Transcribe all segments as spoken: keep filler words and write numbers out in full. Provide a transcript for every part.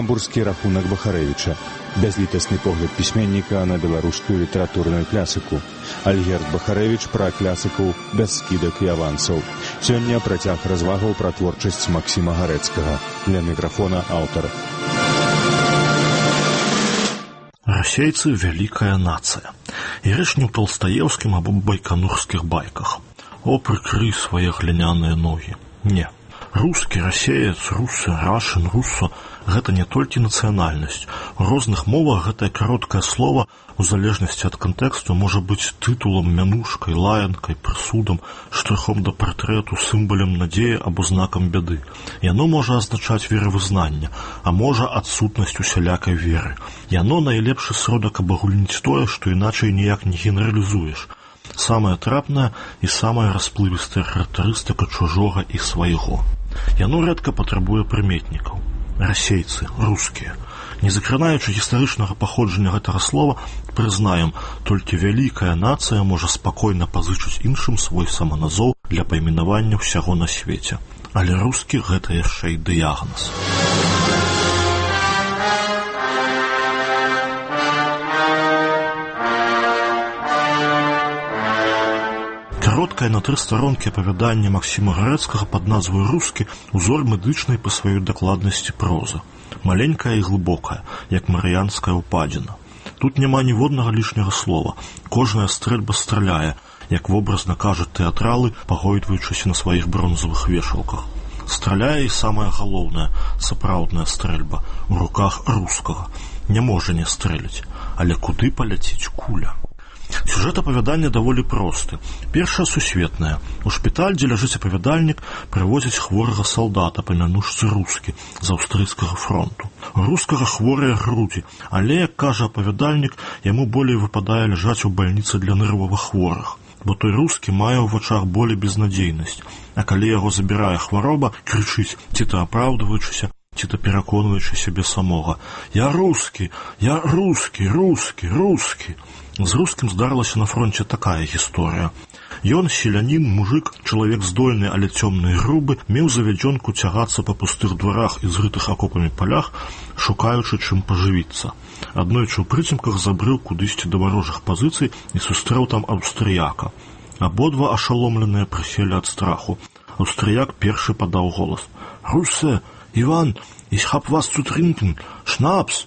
Гамбургскі рахунак Бахарэвіча. Бязлітасны погляд пісьменніка на беларускую літаратурную клясыку. Альгерд Бахарэвіч пра клясыкаў без скідак і авансаў. Сёння працяг развагаў пра творчасць Максіма Гарэцкага. Для мікрафона аўтар. Расейцы – вялікая нацыя. І рэч не ў талстаеўскім або байканурскіх байках. О, прыкрый свае гліняныя ногі. Не. Рускі, расеец, русы, рашын, руссо – гэта не толькі нацыянальнасць. У розных мовах гэтае кароткае слова, у залежнасці ад кантэксту, можа быць тытулам, мянушкай, лаянкай, прысудам, штрыхом да партрэту, сімвалем надзеі або знакам бяды. Яно можа азначаць веравызнанне, а можа адсутнасць усялякай веры. Яно найлепшы сродак абагульніць тое, што іначай ніяк не генералізуеш. Самая трапная і самая расплывістая характарыстыка чужога і свайго. Яно рэдка патрабуе прыметнікаў. Расейцы, рускія. Не закранаючы гістарычнага паходжання гэтага слова, прызнаем, толькі вялікая нацыя можа спакойна пазычыць іншым свой саманазоў для пайменавання ўсяго на свеце. Але рускі гэта яшчэ і дыягназ. Кароткае на тры старонкі апавяданне Максіма Гарэцкага пад назвай «Рускі» узор медычнай па сваёй дакладнасці прозы. Маленькая і глыбокая, як марыянская ўпадзіна. Тут няма ніводнага лішняга слова. Кожная стрэльба страляе, як вобразна кажуць тэатралы, пагойдваючыся на сваіх бронзавых вешалках. Страляе і самая галоўная, сапраўдная стрэльба у руках рускага. Не можа не стрэліць, але куды паляціць куля? Сюжэт апавядання даволі просты. Першая сусветная. У шпіталь, дзе ляжыць апавядальнік, прывозяць хворага салдата па мянушцы Рускі з аўстрыйскага фронту. У рускага хворыя грудзі, але, як кажа апавядальнік, яму болей выпадае ляжаць у бальніцы для нервовых хворых, бо той рускі мае ў вачах болей безнадзейнасць, а калі яго забірае хвароба, крычыць, ці то апраўдваючыся, ці то пераконваючы сябе самога: «Я рускі, я рускі, рускі, рускі». З рускім здарылася на фронте такая гісторыя. Ён, селянін, мужик, чалавек здольны, але цёмны і грубы, меў завядзёнку цягацца па пустых дварах і зрытых акопамі палях, шукаючы чым пажывіцца. Аднойчы ў прыцемках забрыў кудысьці да варожых пазіцый і сустрэў там аўстрыяка. Абодва ашаломленыя прыселі ад страху. Аўстрыяк першы падаў голас: «Руsse, Іван, ich hab was zu trinken, Schnaps!»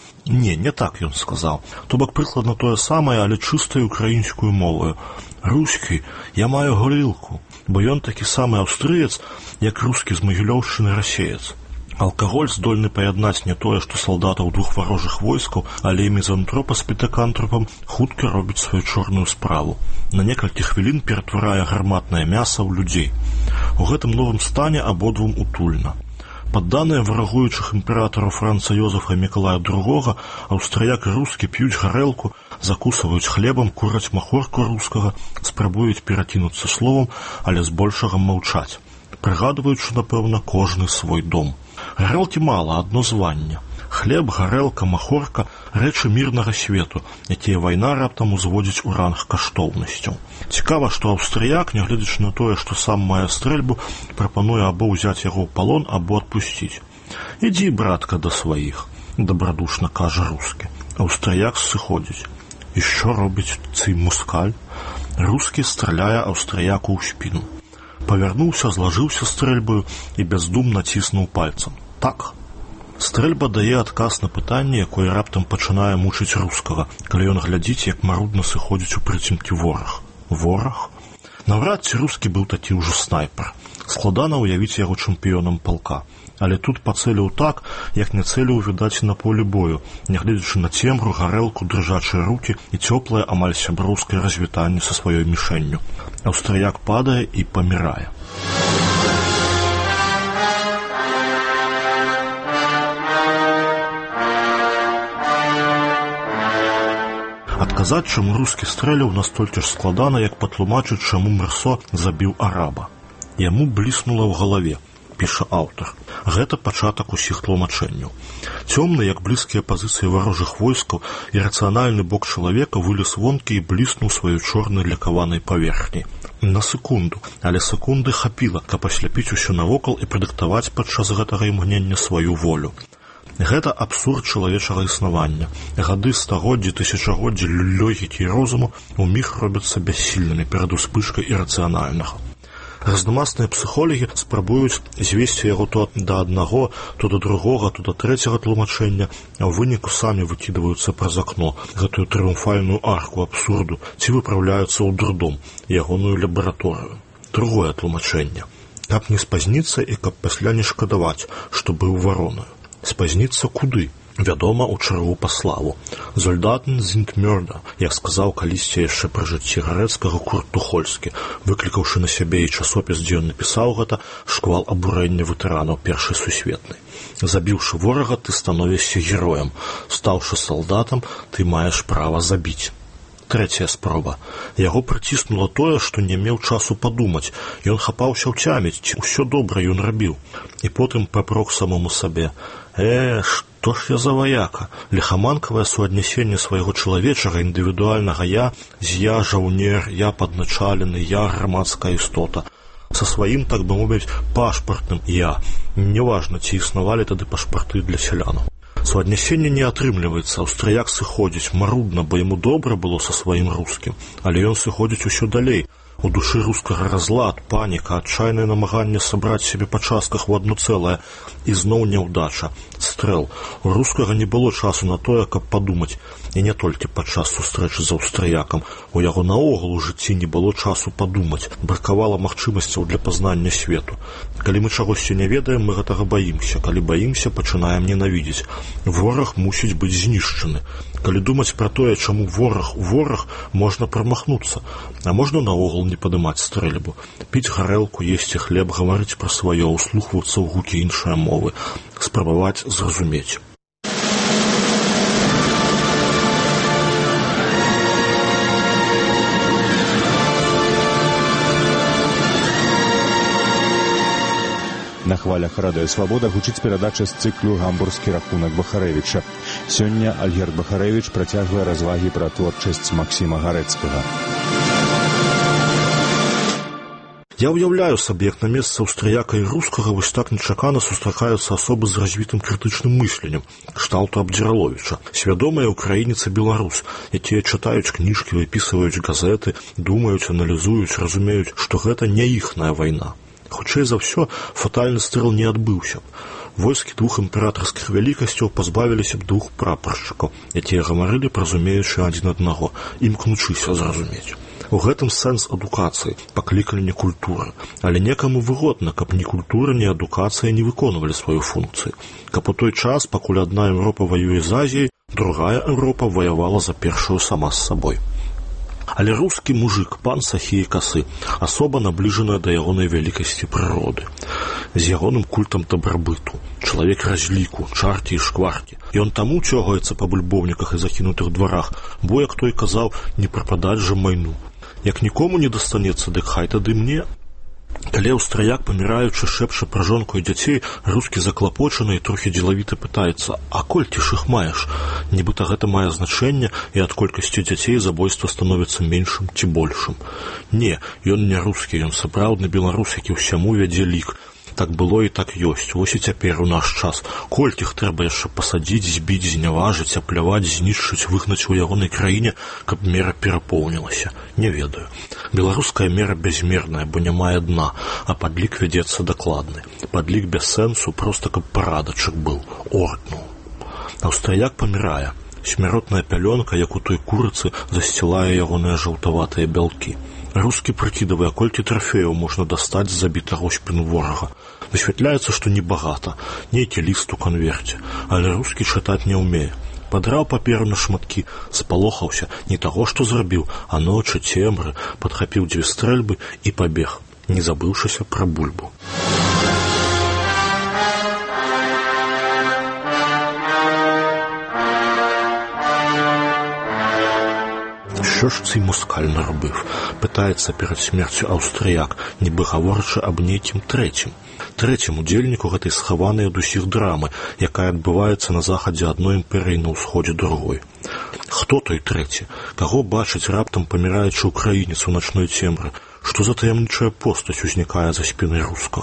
Не, не так ён сказаў. То бок прыкладна тое самае, але чыстаю украінскую мовою. «Рускі, я маю горілку», бо ён такі самы аўстрыец, як рускі з Магілёўшчыны расеец. Алкаголь здольны паяднаць не тое, што салдатаў двух варожых войскаў, але і мізантропа з пітакантрапам хутка робіць сваю чорную справу. На некалькі хвілін ператварае гарматнае мяса ў людзей. У гэтым новым стане абодвум утульна. Падданыя варагуючых імператараў Франца Йозефа і Мікалая другога, аўстрыяк і рускі п'юць гарэлку, закусваюць хлебам, кураць махорку рускага, спрабуюць перакінуцца словам, але збольшага маўчаць, прыгадваючы, напэўна, кожны свой дом. Гарэлкі мала, адно званне. Хлеб, гарэлка, махорка – рэчы мірнага свету, якія вайна раптам узводзіць у ранг каштоўнасцяў. Цікава, што аўстрыяк, нягледзячы на тое, што сам мае стрэльбу, прапануе або ўзяць яго ў палон, або адпусціць. «Ідзі, братка, да сваіх», – дабрадушна кажа рускі. Аўстрыяк сыходзіць. І што робіць цей мускаль? Рускі страляе аўстрыяку ў спіну. Павярнуўся, злажыўся стрэльбаю і бяздумна ціснуў пальцам. Так. Стрэльба дае адказ на пытанне, якое раптам пачынае мучыць рускага, калі ён глядзіць, як марудна сыходзіць у прыцемкі вораг. Вораг? Наўрад ці рускі быў такі ўжо снайпер. Складана ўявіць яго чэмпіёнам палка. Але тут пацэліў так, як не цэліў, відаць, на полі бою, нягледзячы на цемру, гарэлку, дрыжачыя рукі і цёплае, амаль сяброўскае развітанне са сваёй мішэнню. Аўстрыяк падае і памірае. Адказаць, чаму рускі стрэліў, настолькі ж складана, як патлумачыць, чаму Мерсо забіў араба. Яму бліснула ў галаве, піша аўтар. Гэта пачатак усіх тлумачэнняў. Цёмны, як блізкія пазіцыі варожых войскаў, і рацыянальны бок чалавека вылез вонкі і бліснуў сваёй чорнай лекаванай паверхняй. На секунду, але секунды хапіла, каб асляпіць усё навокал і прадыктаваць падчас гэтага імгнення сваю волю. Гэта абсурд чалавечага існавання. Гады, стагоддзі, тысячагоддзі логікі і розуму ўміг робяцца бяссільнымі перад успышкай ірацыянальнага. Разнамасныя псіхолагі спрабуюць звесці яго то да аднаго, то да другога, то да трэцяга тлумачэння, а ў выніку самі выкідваюцца праз акно гэтую трыумфальную арку абсурду ці выпраўляюцца ў дурдом, ягоную лабараторыю. Другое тлумачэнне. Каб не спазніцца і каб пасля не шкадаваць, што быў варонаю. Спазніцца куды? Вядома, у чаргу па славу. «Зольдатен sind Mörder», як сказаў калісьці яшчэ пры жыцці Гарэцкага Курт Тухольскі, выклікаўшы на сябе і часопіс, дзе ён напісаў гэта, шквал абурэння ветэранаў Першай сусветнай. Забіўшы ворага, ты становішся героем. Стаўшы салдатам, ты маеш права забіць. Трэцяя спроба. Яго прыціснула тое, што не меў часу падумаць. Ён хапаўся ўцяміць, ці ўсё добра ён рабіў. І потым папрок самому сабе. Э, што ж я за ваяка? Лихаманкавае суаднясенне свайго чалавечага індывідуальнага «я» з «я жаўнер», «я падначалены», «я грамадская істота». Са сваім, так бы мовіць, пашпартным «я». Неважна, ці існавалі тады пашпарты для сялянаў. Суаднясенне не атрымліваецца, аўстрыяк сыходзіць марудна, бо яму добра было са сваім рускім, але ён сыходзіць усё далей. У душы рускага разлад, паніка, адчайнае намаганне сабраць сябе па частках у адно цэлае, і зноў няўдача, стрэл. У рускага не было часу на тое, каб падумаць, і не толькі падчас сустрэчы з аўстрыякам. У яго наогул у жыцці не было часу падумаць, бракавала магчымасцяў для пазнання свету. Калі мы чагосьці не ведаем, мы гэтага баімся. Калі баімся, пачынаем ненавідзець. Вораг мусіць быць знішчаны. Калі думаць пра тое, чаму вораг вораг, можна прамахнуцца, а можна наогул не падымаць стрэльбу, піць гарэлку, есці хлеб, гаварыць пра сваё, услухвацца ў гукі іншыя мовы, спрабаваць зразумець. На хвалях радыё «Свабода» гучыць перадача з цыклу «Гамбургскі рахунак Бахарэвіча». Сёння Альгерд Бахарэвіч працягвае развагі пра творчасць Максіма Гарэцкага. Я ўяўляю сабе, як на месцы аўстрыяка і рускага вось так нечакана сустракаюцца асобы з развітым крытычным мысленнем, кшталту Абдзіраловіча, свядомыя ўкраінец і беларус, якія чытаюць кніжкі, выпісваюць газеты, думаюць, аналізуюць, разумеюць, што гэта не іхная вайна. Хутчэй за ўсё, фатальны стрэл не адбыўся. Войскі двух імператарскіх вялікасцяў пазбавіліся б двух прапаршчыкаў, якія гаварылі, разумеючы адзін аднаго, імкнучыся зразумець. У гэтым сэнс адукацыі, паклікання культуры. Але некаму выгодна, каб ні культура, ні адукацыя не выконвалі сваю функцыю. Каб у той час, пакуль адна Еўропа ваюе з Азіяй, другая Еўропа ваявала за першую сама з сабой. Але рускі мужик, пан Сахі і Касы, асоба набліжаная да ягонай вялікасці прыроды, з ягоным культам дабрабыту, чалавек разліку, чаркі і шкваркі. Ён таму цёгаецца па бульбовніках і закінутых дварах, бо, як той казаў, не прападаць жа майну. Як нікому не дастанецца, дык хай тады мне. Калі аўстрыяк, паміраючы, шэпча пра жонку і дзяцей, рускі заклапочаны і трохі дзелавіта пытаецца: «А колькі ж іх маеш?» Нібыта гэта мае значэнне, і ад колькасці дзяцей забойства становіцца меншым ці большым. Не, ён не рускі, ён сапраўдны беларус, які ўсяму вядзе лік. Так было і так ёсць. Вось і цяпер у наш час. Колькіх трэба яшчэ пасадзіць, збіць, зняважыць, апляваць, знішчыць, выгнаць у ягонай краіне, каб мера перапоўнілася? Не ведаю. Беларуская мера бязмерная, бо не мае дна, а падлік вядзецца дакладны. Падлік без сэнсу, проста каб парадачак быў, ордну. Аўстрыяк памірае. Смяротная пялёнка, як у той курыцы, засцілае ягоныя жаўтаватыя бялкі. Рускі прыкідавае, колькі трафеяў можна дастаць з забітага ў спіну ворага. Высвятляецца, што небагата, нейкі ліст у канверце, але рускі чытаць не ўмее. Падраў паперу на шматкі, спалохаўся, не таго, што зрабіў, а ночы, цемры, падхапіў дзве стрэльбы і пабег, не забыўшыся пра бульбу. Що ж цей москаль наробив? Питається перед смерцю аўстрыяк, нібы гаворачы аб нейкім трэцім. Трэцім удзельніку гэтай схаванай ад усіх драмы, якая адбываецца на захадзе адной імперыі, на ўсходзе другой. Хто той трэці? Каго бачыць раптам паміраючы ўкраінец у начной цемры? Што за таямнічая постаць узнікае за спінай рускага?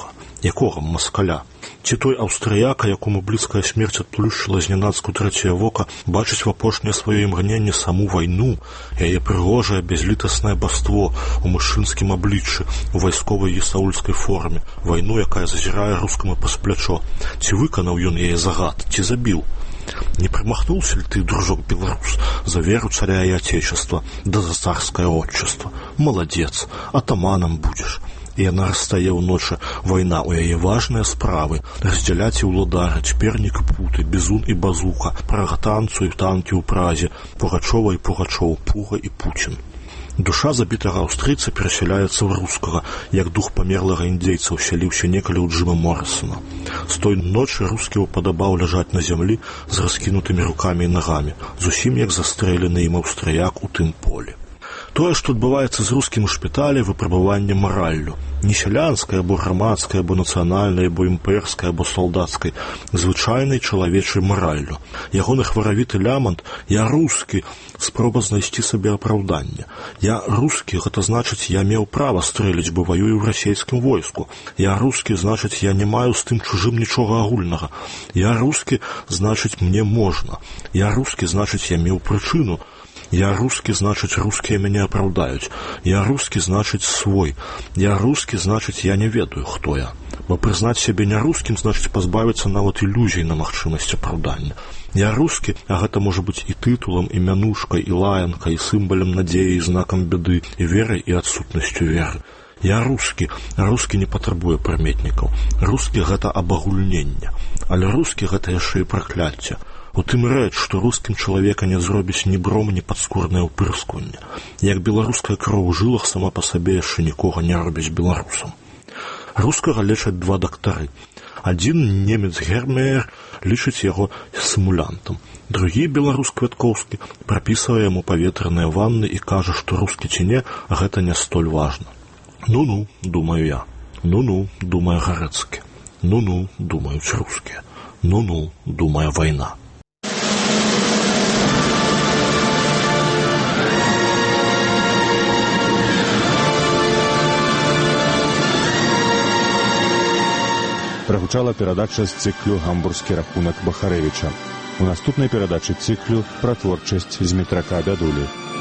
Якога маскаля? Ці той аўстрыяка, якому блізкая смерць адплюшчыла знянацку трэцяе вока, бачыць в апошняе сваё імгненне саму вайну, яе прыгожае бязлітаснае басство у мужчынскім абліччы, у вайсковай ісаульскай форме, вайну, якая зазірае рускаму паз плячо. Ці выканаў ён яе загад, ці забіў? Не промахнулся ли ты, дружок белорус, за веру царя и отечества, да за царское отчество? Молодец, атаманом будешь. И она расстае ў ночы, вайна у яе важныя справы, раздзяляць і ўладарыць, пернік і путы, бізун і базука, прагатанцу і танкі ў празе, Пугачова і Пугачоў, Пуга і Пуцін. Душа забітага аўстрыйца перасяляецца ў рускага, як дух памерлага індзейца ўсяліўся некалі ў Джима Моррисона. З той ночы рускі упадабаў ляжаць на зямлі з раскінутымі рукамі і нагамі, зусім як застрэлены ім аўстрыяк у тым полі. Тое, што адбываецца з рускім у шпіталі, выпрабаванне мараллю. Не сялянскай, або грамадскай, або нацыянальнай, або імперскай, або салдацкай, звычайнай чалавечай мараллю. Ягоны хваравіты лямант «Я рускі» спроба знайсці сабе апраўданне. «Я рускі» гэта значыць «Я меў права стрэліць, бо ваюю ў расейскім войску». «Я рускі» значыць «Я не маю з тым чужым нічога агульнага». «Я рускі» значыць «Мне можна». «Я рускі» значыць «Я меў прычыну». Я рускі, значыць, рускія мяне апраўдаюць. Я рускі, значыць, свой. Я рускі, значыць, я не ведаю, хто я. Бо прызнаць сябе не рускім, значыць, пазбавіцца нават ілюзій на магчымасць апраўдання. Я рускі, а гэта можа быць і тытулам, і мянушкай, і лаянкай, і сімвалем надзеі, і знакам бяды, і веры, і адсутнасцю веры. Я рускі, а рускі не патрабуе прыметнікаў. Рускі – гэта абагульненне. Але рускі – гэта яшчэ і пракляцце. У тым рэч, што рускім чалавека не зробіць ні бром, ні падскурнае ўпырскванне. Як беларуская кроў у жылах сама па сабе яшчэ нікога не робіць беларусам. Рускага лечаць два дактары. Адзін немец Гермеер лічыць яго сімулянтам. Другі, беларус Квяткоўскі, прапісвае яму паветраныя ванны і кажа, што рускі ці не, гэта не столь важна. Ну-ну, думаю я. Ну-ну, думае Гарэцкі. Ну-ну, думаюць рускія. Ну-ну, думае вайна. Прагучала перадача з цыклю «Гамбургскі рахунак Бахарэвіча». У наступнай перадачы цыклю пра творчасць Змітрака Бядулі.